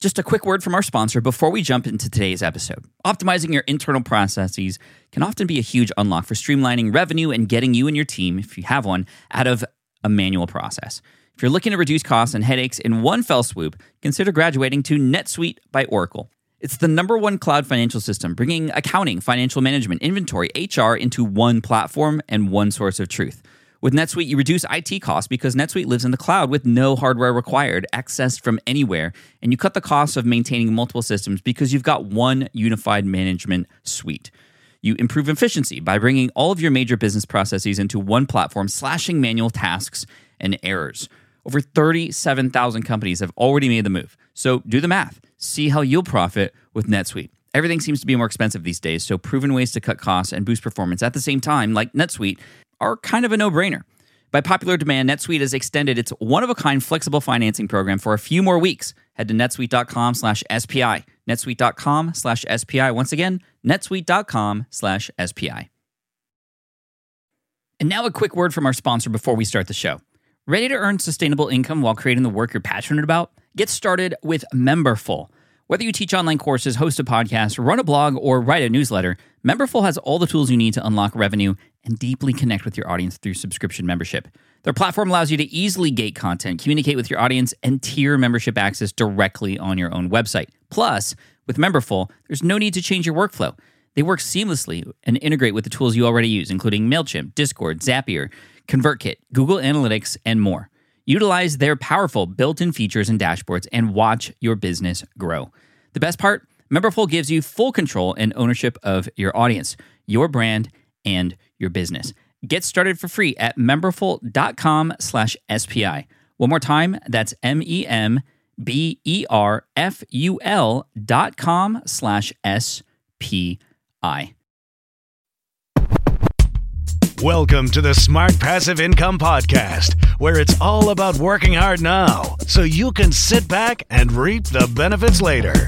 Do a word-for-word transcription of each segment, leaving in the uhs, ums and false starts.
Just a quick word from our sponsor before we jump into today's episode. Optimizing your internal processes can often be a huge unlock for streamlining revenue and getting you and your team, if you have one, out of a manual process. If you're looking to reduce costs and headaches in one fell swoop, consider graduating to NetSuite by Oracle. It's the number one cloud financial system, bringing accounting, financial management, inventory, H R into one platform and one source of truth. With NetSuite, you reduce I T costs because NetSuite lives in the cloud with no hardware required, accessed from anywhere, and you cut the cost of maintaining multiple systems because you've got one unified management suite. You improve efficiency by bringing all of your major business processes into one platform, slashing manual tasks and errors. Over thirty-seven thousand companies have already made the move. So do the math. See how you'll profit with NetSuite. Everything seems to be more expensive these days, so proven ways to cut costs and boost performance at the same time, like NetSuite, are kind of a no-brainer. By popular demand, NetSuite has extended its one-of-a-kind flexible financing program for a few more weeks. Head to netsuite.com slash SPI. netsuite.com slash SPI. Once again, netsuite.com slash SPI. And now a quick word from our sponsor before we start the show. Ready to earn sustainable income while creating the work you're passionate about? Get started with Memberful. Whether you teach online courses, host a podcast, run a blog, or write a newsletter, Memberful has all the tools you need to unlock revenue and deeply connect with your audience through subscription membership. Their platform allows you to easily gate content, communicate with your audience, and tier membership access directly on your own website. Plus, with Memberful, there's no need to change your workflow. They work seamlessly and integrate with the tools you already use, including MailChimp, Discord, Zapier, ConvertKit, Google Analytics, and more. Utilize their powerful built-in features and dashboards and watch your business grow. The best part? Memberful gives you full control and ownership of your audience, your brand, and your business. Get started for free at memberful.com slash SPI. One more time, that's M-E-M-B-E-R-F-U-L dot com slash S-P-I. Welcome to the Smart Passive Income Podcast, where it's all about working hard now so you can sit back and reap the benefits later.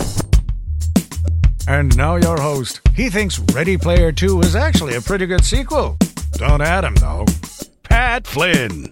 And now your host. He thinks Ready Player two is actually a pretty good sequel. Don't add him, though. Pat Flynn.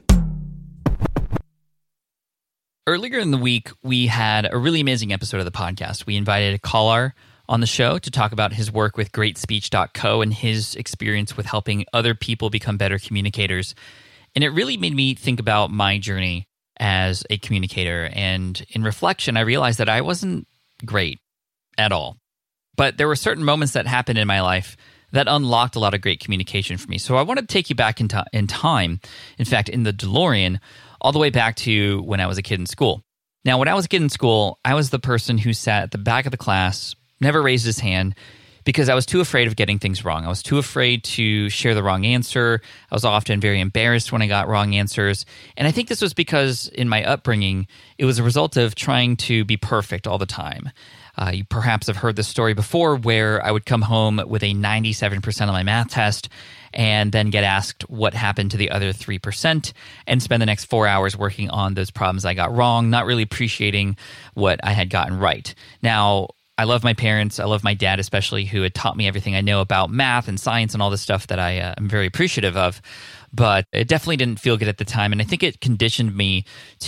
Earlier in the week, we had a really amazing episode of the podcast. We invited Kalar on the show to talk about his work with great speech dot co and his experience with helping other people become better communicators. And it really made me think about my journey as a communicator. And in reflection, I realized that I wasn't great at all. But there were certain moments that happened in my life that unlocked a lot of great communication for me. So I want to take you back in, t- in time, in fact, in the DeLorean, all the way back to when I was a kid in school. Now, when I was a kid in school, I was the person who sat at the back of the class, never raised his hand, because I was too afraid of getting things wrong. I was too afraid to share the wrong answer. I was often very embarrassed when I got wrong answers. And I think this was because in my upbringing, it was a result of trying to be perfect all the time. Uh, you perhaps have heard this story before where I would come home with a ninety-seven percent on my math test and then get asked what happened to the other three percent and spend the next four hours working on those problems I got wrong, not really appreciating what I had gotten right. Now, I love my parents. I love my dad especially, who had taught me everything I know about math and science and all this stuff that I uh, am very appreciative of. But it definitely didn't feel good at the time. And I think it conditioned me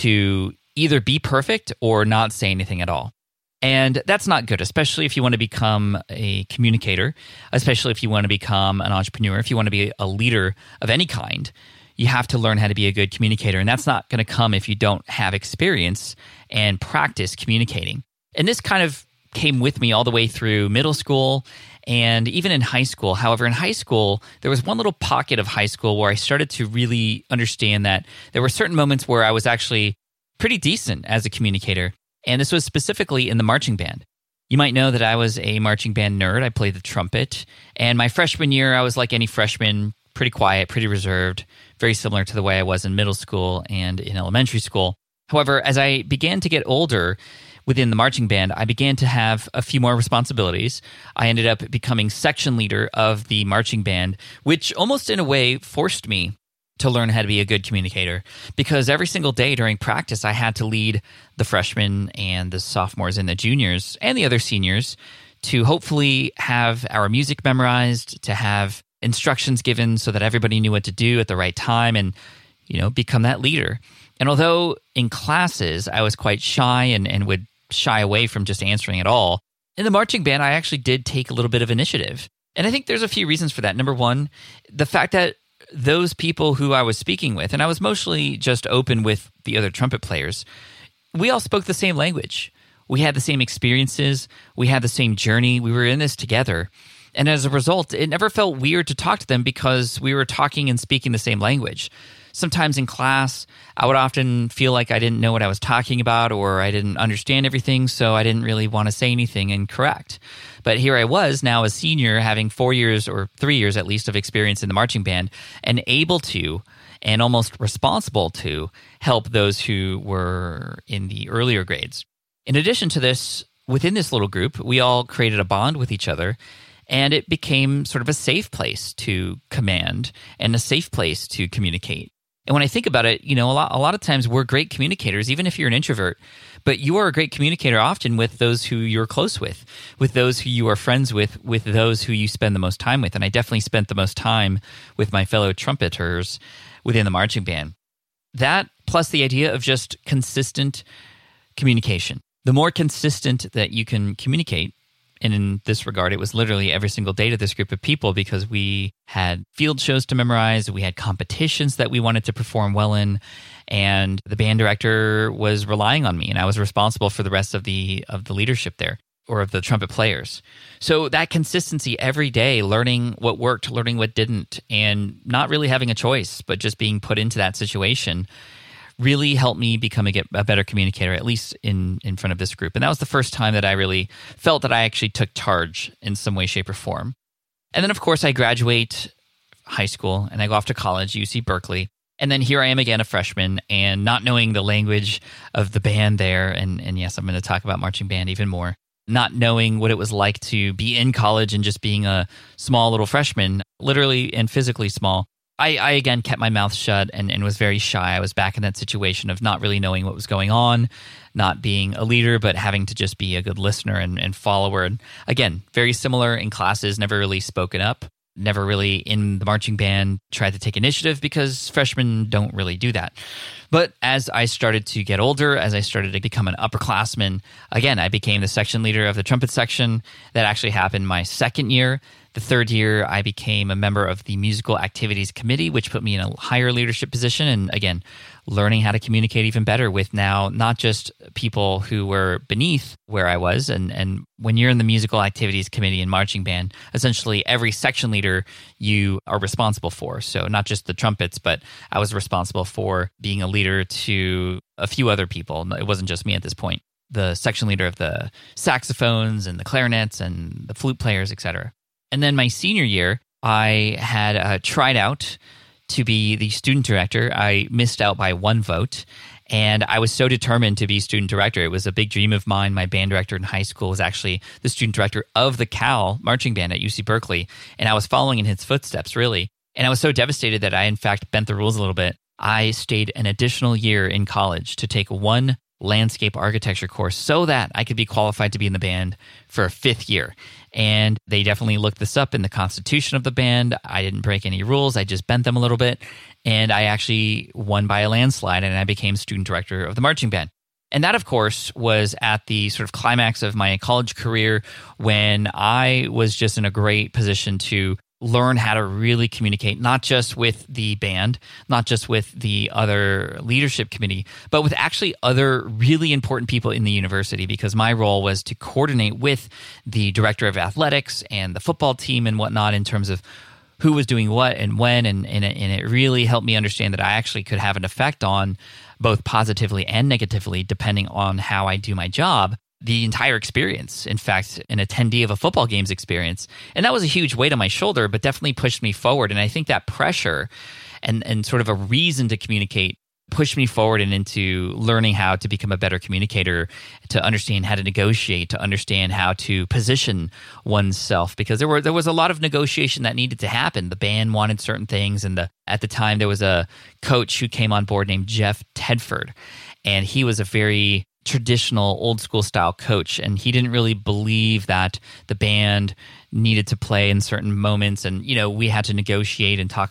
to either be perfect or not say anything at all. And that's not good, especially if you want to become a communicator, especially if you want to become an entrepreneur, if you want to be a leader of any kind. You have to learn how to be a good communicator. And that's not going to come if you don't have experience and practice communicating. And this kind of came with me all the way through middle school and even in high school. However, in high school, there was one little pocket of high school where I started to really understand that there were certain moments where I was actually pretty decent as a communicator. And this was specifically in the marching band. You might know that I was a marching band nerd. I played the trumpet. And my freshman year, I was like any freshman, pretty quiet, pretty reserved, very similar to the way I was in middle school and in elementary school. However, as I began to get older within the marching band, I began to have a few more responsibilities. I ended up becoming section leader of the marching band, which almost in a way forced me to learn how to be a good communicator, because every single day during practice, I had to lead the freshmen and the sophomores and the juniors and the other seniors to hopefully have our music memorized, to have instructions given so that everybody knew what to do at the right time and, you know, become that leader. And although in classes I was quite shy and, and would shy away from just answering at all. In the marching band, I actually did take a little bit of initiative. And I think there's a few reasons for that. Number one, the fact that those people who I was speaking with, and I was mostly just open with the other trumpet players, we all spoke the same language. We had the same experiences. We had the same journey. We were in this together. And as a result, it never felt weird to talk to them because we were talking and speaking the same language. Sometimes in class, I would often feel like I didn't know what I was talking about or I didn't understand everything, so I didn't really want to say anything and correct. But here I was now a senior having four years or three years at least of experience in the marching band and able to and almost responsible to help those who were in the earlier grades. In addition to this, within this little group, we all created a bond with each other, and it became sort of a safe place to command and a safe place to communicate. And when I think about it, you know, a lot, a lot of times we're great communicators, even if you're an introvert, but you are a great communicator often with those who you're close with, with those who you are friends with, with those who you spend the most time with. And I definitely spent the most time with my fellow trumpeters within the marching band. That plus the idea of just consistent communication. The more consistent that you can communicate, and in this regard, it was literally every single day to this group of people because we had field shows to memorize, we had competitions that we wanted to perform well in, and the band director was relying on me, and I was responsible for the rest of the of the leadership there, or of the trumpet players. So that consistency every day, learning what worked, learning what didn't, and not really having a choice, but just being put into that situation really helped me become a, a better communicator, at least in, in front of this group. And that was the first time that I really felt that I actually took charge in some way, shape, or form. And then, of course, I graduate high school and I go off to college, U C Berkeley. And then here I am again, a freshman, and not knowing the language of the band there. And, and yes, I'm going to talk about marching band even more. Not knowing what it was like to be in college and just being a small little freshman, literally and physically small. I, I, again, kept my mouth shut and, and was very shy. I was back in that situation of not really knowing what was going on, not being a leader, but having to just be a good listener and, and follower. And again, very similar in classes, never really spoken up, never really in the marching band tried to take initiative because freshmen don't really do that. But as I started to get older, as I started to become an upperclassman, again, I became the section leader of the trumpet section. That actually happened my second year. The third year, I became a member of the musical activities committee, which put me in a higher leadership position. And again, learning how to communicate even better with now not just people who were beneath where I was. And, and when you're in the musical activities committee in marching band, essentially every section leader you are responsible for. So not just the trumpets, but I was responsible for being a leader to a few other people. It wasn't just me at this point. The section leader of the saxophones and the clarinets and the flute players, et cetera. And then my senior year, I had uh, tried out to be the student director. I missed out by one vote, and I was so determined to be student director. It was a big dream of mine. My band director in high school was actually the student director of the Cal marching band at U C Berkeley, and I was following in his footsteps, really. And I was so devastated that I, in fact, bent the rules a little bit. I stayed an additional year in college to take one landscape architecture course so that I could be qualified to be in the band for a fifth year. And they definitely looked this up in the constitution of the band. I didn't break any rules. I just bent them a little bit. And I actually won by a landslide, and I became student director of the marching band. And that, of course, was at the sort of climax of my college career when I was just in a great position to learn how to really communicate, not just with the band, not just with the other leadership committee, but with actually other really important people in the university, because my role was to coordinate with the director of athletics and the football team and whatnot in terms of who was doing what and when, and, and, it, and it really helped me understand that I actually could have an effect on both positively and negatively, depending on how I do my job, the entire experience. In fact, an attendee of a football games experience. And that was a huge weight on my shoulder, but definitely pushed me forward. And I think that pressure and, and sort of a reason to communicate pushed me forward and into learning how to become a better communicator, to understand how to negotiate, to understand how to position oneself, because there were there was a lot of negotiation that needed to happen. The band wanted certain things, and the at the time there was a coach who came on board named Jeff Tedford, and he was a very traditional old school style coach, and he didn't really believe that the band needed to play in certain moments. And, you know, we had to negotiate and talk about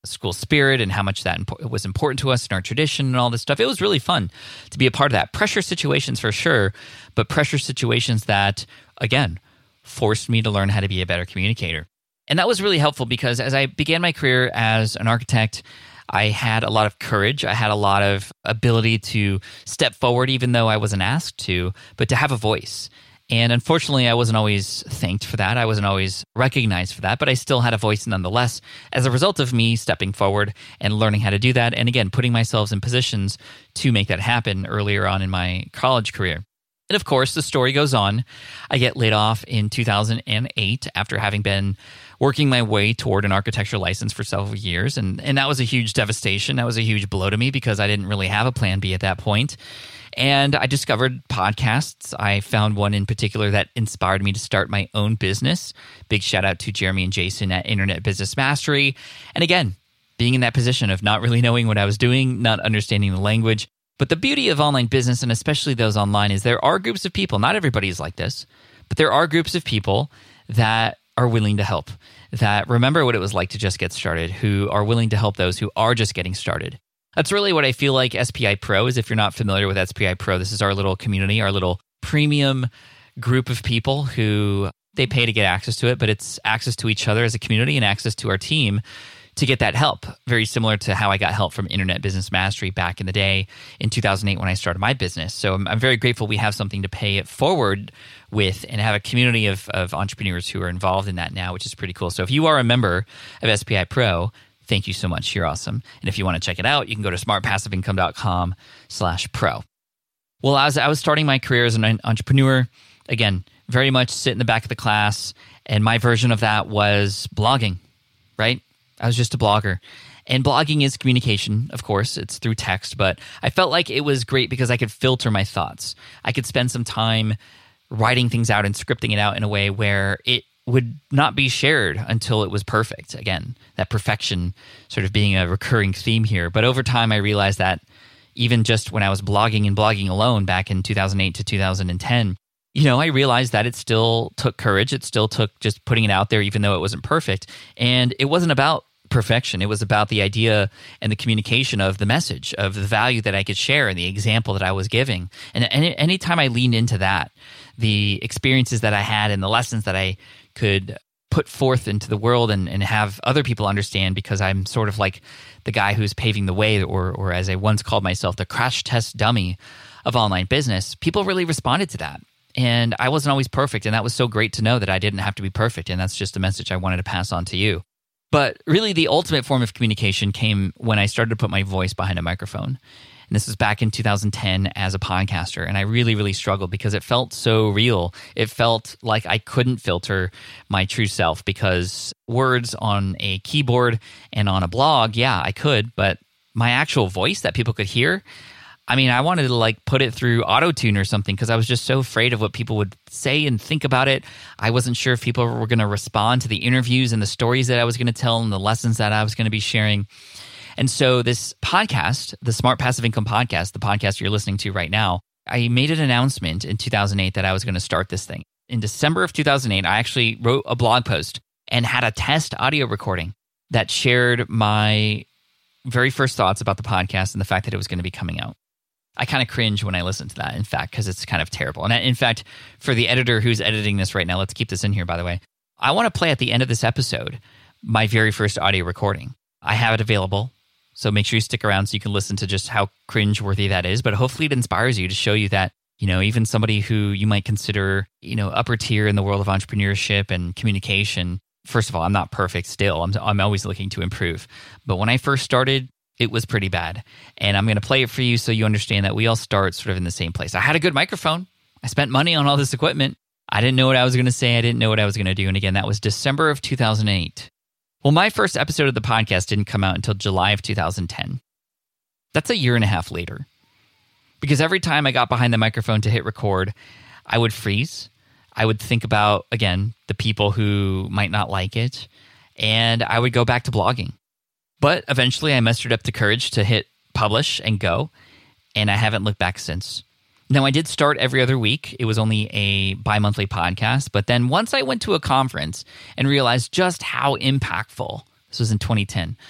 school spirit and how much that impo- was important to us and our tradition and all this stuff. It was really fun to be a part of that. Pressure situations for sure, but pressure situations that, again, forced me to learn how to be a better communicator. And that was really helpful because as I began my career as an architect, I had a lot of courage. I had a lot of ability to step forward, even though I wasn't asked to, but to have a voice. And unfortunately, I wasn't always thanked for that. I wasn't always recognized for that, but I still had a voice nonetheless as a result of me stepping forward and learning how to do that. And again, putting myself in positions to make that happen earlier on in my college career. And of course, the story goes on. I get laid off in two thousand eight after having been working my way toward an architecture license for several years. And, and that was a huge devastation. That was a huge blow to me because I didn't really have a plan B at that point. And I discovered podcasts. I found one in particular that inspired me to start my own business. Big shout out to Jeremy and Jason at Internet Business Mastery. And again, being in that position of not really knowing what I was doing, not understanding the language. But the beauty of online business, and especially those online, is there are groups of people, not everybody is like this, but there are groups of people that are willing to help, that remember what it was like to just get started, who are willing to help those who are just getting started. That's really what I feel like S P I Pro is. If you're not familiar with S P I Pro, this is our little community, our little premium group of people who they pay to get access to it, but it's access to each other as a community and access to our team to get that help. Very similar to how I got help from Internet Business Mastery back in the day in two thousand eight when I started my business. So I'm, I'm very grateful we have something to pay it forward with and have a community of, of entrepreneurs who are involved in that now, which is pretty cool. So if you are a member of S P I Pro, thank you so much. You're awesome. And if you want to check it out, you can go to smartpassiveincome.com slash pro. Well, as I was starting my career as an entrepreneur, again, very much sit in the back of the class. And my version of that was blogging, right? I was just a blogger. And blogging is communication, of course. It's through text. But I felt like it was great because I could filter my thoughts. I could spend some time writing things out and scripting it out in a way where it would not be shared until it was perfect. Again, that perfection sort of being a recurring theme here. But over time, I realized that even just when I was blogging and blogging alone back in two thousand eight to two thousand ten, you know, I realized that it still took courage. It still took just putting it out there, even though it wasn't perfect. And it wasn't about perfection. It was about the idea and the communication of the message, of the value that I could share and the example that I was giving. And any anytime I leaned into that, the experiences that I had and the lessons that I could put forth into the world and, and have other people understand, because I'm sort of like the guy who's paving the way, or, or as I once called myself, the crash test dummy of online business, people really responded to that. And I wasn't always perfect, and that was so great to know that I didn't have to be perfect, and that's just a message I wanted to pass on to you. But really, the ultimate form of communication came when I started to put my voice behind a microphone. And this was back in two thousand ten as a podcaster. And I really, really struggled because it felt so real. It felt like I couldn't filter my true self, because words on a keyboard and on a blog, yeah, I could. But my actual voice that people could hear, I mean, I wanted to like put it through auto-tune or something because I was just so afraid of what people would say and think about it. I wasn't sure if people were going to respond to the interviews and the stories that I was going to tell and the lessons that I was going to be sharing. And so this podcast, the Smart Passive Income Podcast, the podcast you're listening to right now, I made an announcement in two thousand eight that I was going to start this thing. In December of two thousand eight, I actually wrote a blog post and had a test audio recording that shared my very first thoughts about the podcast and the fact that it was going to be coming out. I kind of cringe when I listen to that, in fact, because it's kind of terrible. And in fact, for the editor who's editing this right now, let's keep this in here, by the way. I want to play at the end of this episode my very first audio recording. I have it available, so make sure you stick around so you can listen to just how cringeworthy that is. But hopefully it inspires you to show you that, you know, even somebody who you might consider, you know, upper tier in the world of entrepreneurship and communication. First of all, I'm not perfect still. I'm, I'm always looking to improve. But when I first started, it was pretty bad. And I'm going to play it for you so you understand that we all start sort of in the same place. I had a good microphone. I spent money on all this equipment. I didn't know what I was going to say. I didn't know what I was going to do. And again, that was December of two thousand eight. Well, my first episode of the podcast didn't come out until July of two thousand ten. That's a year and a half later. Because every time I got behind the microphone to hit record, I would freeze. I would think about, again, the people who might not like it. And I would go back to blogging. But eventually I mustered up the courage to hit publish and go, and I haven't looked back since. Now, I did start every other week. It was only a bi-monthly podcast, but then once I went to a conference and realized just how impactful, this was in twenty ten,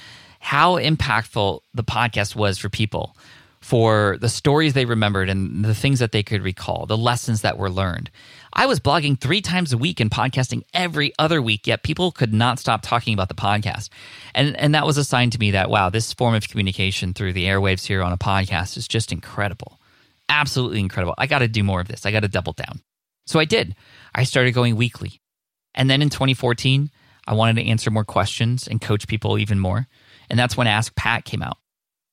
how impactful the podcast was for people, for the stories they remembered and the things that they could recall, the lessons that were learned. I was blogging three times a week and podcasting every other week, yet people could not stop talking about the podcast. And and that was a sign to me that, wow, this form of communication through the airwaves here on a podcast is just incredible. Absolutely incredible. I got to do more of this. I got to double down. So I did. I started going weekly. And then in twenty fourteen, I wanted to answer more questions and coach people even more. And that's when Ask Pat came out.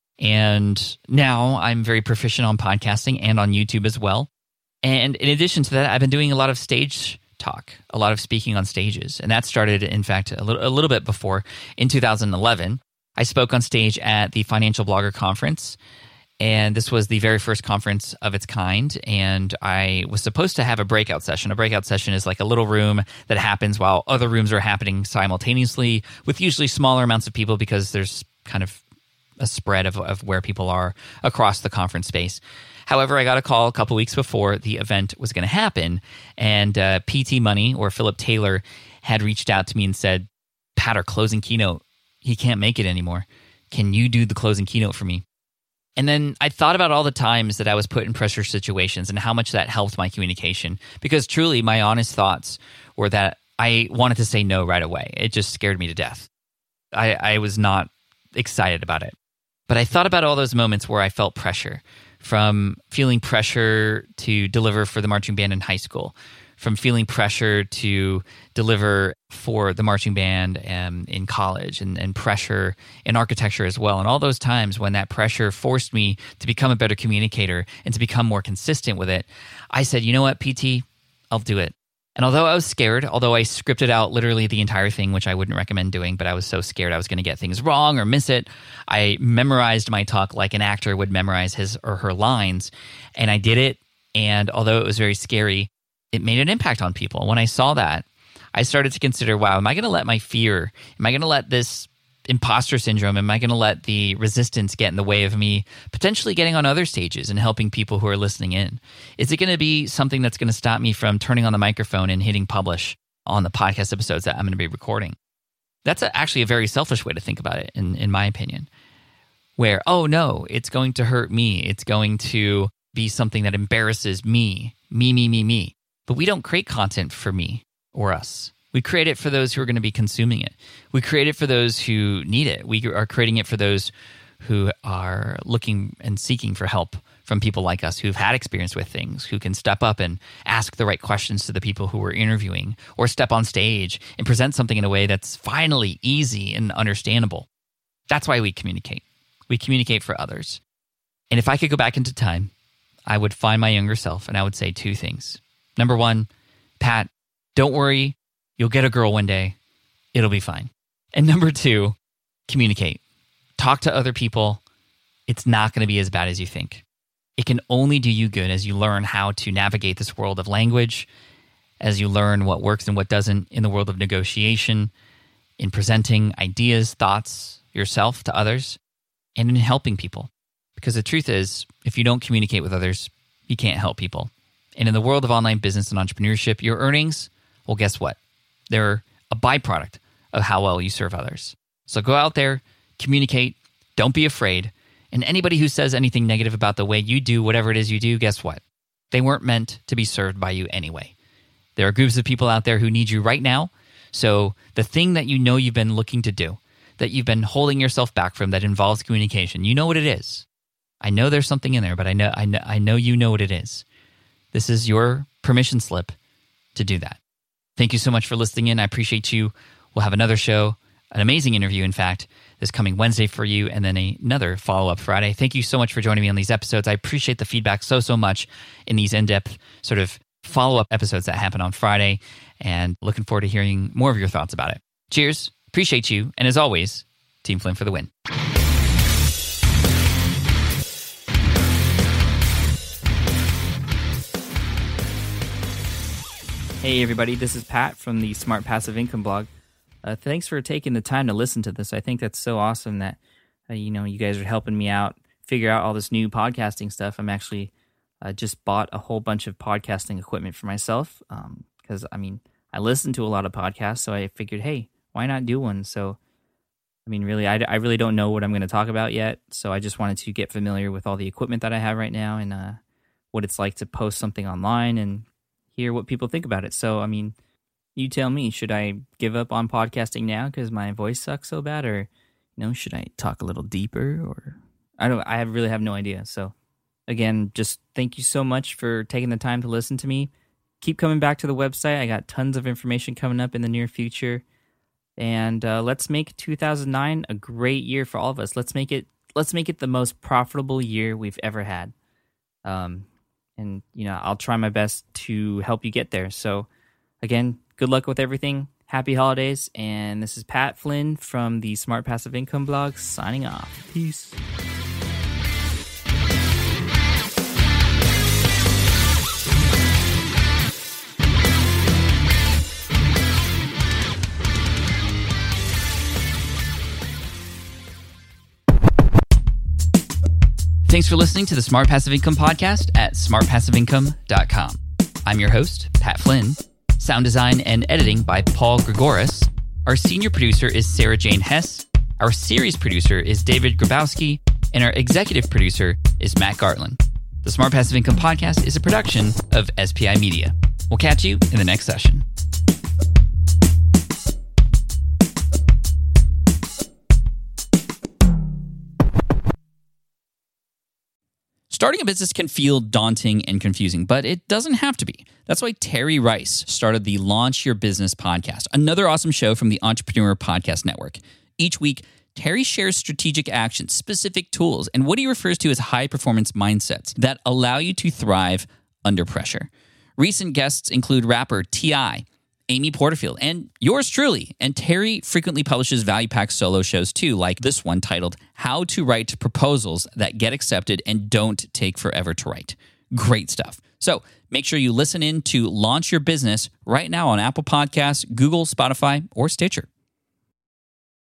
And now I'm very proficient on podcasting and on YouTube as well. And in addition to that, I've been doing a lot of stage talk, a lot of speaking on stages. And that started, in fact, a little, a little bit before. In two thousand eleven, I spoke on stage at the Financial Blogger Conference. And this was the very first conference of its kind. And I was supposed to have a breakout session. A breakout session is like a little room that happens while other rooms are happening simultaneously with usually smaller amounts of people because there's kind of a spread of, of where people are across the conference space. However, I got a call a couple weeks before the event was going to happen, and uh, P T Money, or Philip Taylor, had reached out to me and said, Pat, our closing keynote, he can't make it anymore. Can you do the closing keynote for me? And then I thought about all the times that I was put in pressure situations and how much that helped my communication, because truly my honest thoughts were that I wanted to say no right away. It just scared me to death. I, I was not excited about it. But I thought about all those moments where I felt pressure, from feeling pressure to deliver for the marching band in high school, from feeling pressure to deliver for the marching band um, in college, and, and pressure in architecture as well. And all those times when that pressure forced me to become a better communicator and to become more consistent with it, I said, you know what, P T, I'll do it. And although I was scared, although I scripted out literally the entire thing, which I wouldn't recommend doing, but I was so scared I was going to get things wrong or miss it, I memorized my talk like an actor would memorize his or her lines, and I did it. And although it was very scary, it made an impact on people. When I saw that, I started to consider, wow, am I going to let my fear, am I going to let this imposter syndrome, am I going to let the resistance get in the way of me potentially getting on other stages and helping people who are listening in? Is it going to be something that's going to stop me from turning on the microphone and hitting publish on the podcast episodes that I'm going to be recording? That's a, actually a very selfish way to think about it, in, in my opinion, where, oh no, it's going to hurt me. It's going to be something that embarrasses me, me, me, me, me. But we don't create content for me or us. We create it for those who are going to be consuming it. We create it for those who need it. We are creating it for those who are looking and seeking for help from people like us who've had experience with things, who can step up and ask the right questions to the people who we're interviewing, or step on stage and present something in a way that's finally easy and understandable. That's why we communicate. We communicate for others. And if I could go back into time, I would find my younger self and I would say two things. Number one, Pat, don't worry. You'll get a girl one day. It'll be fine. And number two, communicate. Talk to other people. It's not going to be as bad as you think. It can only do you good as you learn how to navigate this world of language, as you learn what works and what doesn't in the world of negotiation, in presenting ideas, thoughts, yourself to others, and in helping people. Because the truth is, if you don't communicate with others, you can't help people. And in the world of online business and entrepreneurship, your earnings, well, guess what? They're a byproduct of how well you serve others. So go out there, communicate, don't be afraid. And anybody who says anything negative about the way you do whatever it is you do, guess what? They weren't meant to be served by you anyway. There are groups of people out there who need you right now. So the thing that you know you've been looking to do, that you've been holding yourself back from, that involves communication, you know what it is. I know there's something in there, but I know I know, I know you know what it is. This is your permission slip to do that. Thank you so much for listening in. I appreciate you. We'll have another show, an amazing interview, in fact, this coming Wednesday for you, and then another follow-up Friday. Thank you so much for joining me on these episodes. I appreciate the feedback so, so much in these in-depth sort of follow-up episodes that happen on Friday, and looking forward to hearing more of your thoughts about it. Cheers. Appreciate you. And as always, Team Flynn for the win. Hey everybody, this is Pat from the Smart Passive Income blog. Uh, thanks for taking the time to listen to this. I think that's so awesome that uh, you know you guys are helping me out figure out all this new podcasting stuff. I'm actually uh, just bought a whole bunch of podcasting equipment for myself because um, I mean I listen to a lot of podcasts, so I figured, hey, why not do one? So mean, really, I, I really don't know what I'm going to talk about yet. So I just wanted to get familiar with all the equipment that I have right now and uh, what it's like to post something online and hear what people think about it. So, I mean, you tell me, should I give up on podcasting now because my voice sucks so bad? Or, you know, should I talk a little deeper? Or I don't, I have, really have no idea. So again, just thank you so much for taking the time to listen to me. Keep coming back to the website. I got tons of information coming up in the near future. And uh, let's make two thousand nine a great year for all of us. Let's make it let's make it the most profitable year we've ever had. Um, and, you know, I'll try my best to help you get there. So, again, good luck with everything. Happy holidays. And this is Pat Flynn from the Smart Passive Income blog signing off. Peace. Thanks for listening to the Smart Passive Income podcast at smart passive income dot com. I'm your host, Pat Flynn. Sound design and editing by Paul Gregoris. Our senior producer is Sarah Jane Hess. Our series producer is David Grabowski. And our executive producer is Matt Gartland. The Smart Passive Income podcast is a production of S P I Media. We'll catch you in the next session. Starting a business can feel daunting and confusing, but it doesn't have to be. That's why Terry Rice started the Launch Your Business podcast, another awesome show from the Entrepreneur Podcast Network. Each week, Terry shares strategic actions, specific tools, and what he refers to as high-performance mindsets that allow you to thrive under pressure. Recent guests include rapper T I, Amy Porterfield, and yours truly. And Terry frequently publishes value-packed solo shows too, like this one titled How to Write Proposals That Get Accepted and Don't Take Forever to Write. Great stuff. So make sure you listen in to Launch Your Business right now on Apple Podcasts, Google, Spotify, or Stitcher.